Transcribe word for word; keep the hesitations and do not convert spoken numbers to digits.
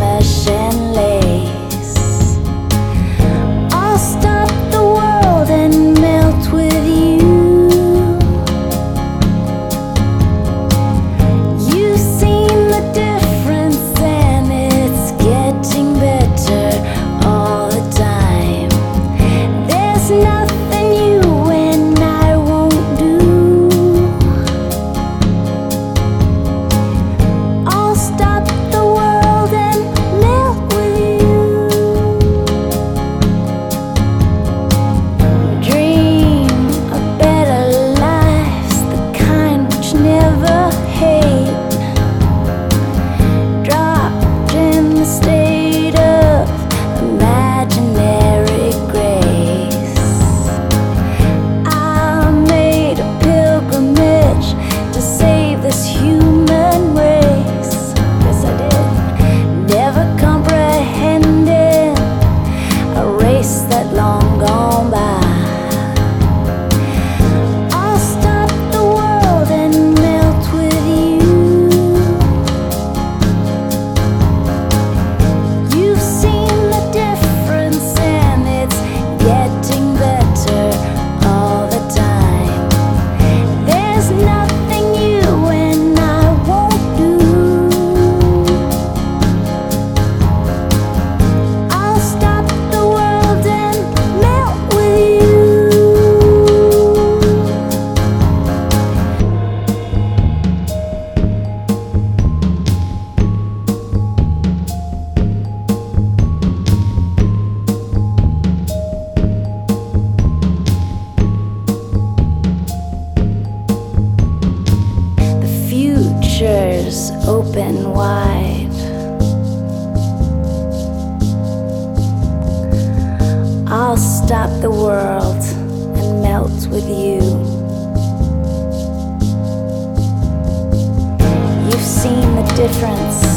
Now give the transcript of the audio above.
mesh and lace. I'll stop the world and melt with you. You've seen the difference and it's getting better all the time. There's nothing you and I won't do. I'll stop the world and melt with you. Dream of better lives, the kind which never hate. Dropped in the state of imaginary grace. I made a pilgrimage to save this human race. Yes, I did. Never comprehending a race that long gone by. I'll stop the world and melt with you. You've seen the difference and it's getting better all the time. There's nothing you and I won't do. I'll stop the world and melt with you. The future's open wide. I'll stop the world and melt with you. You've seen the difference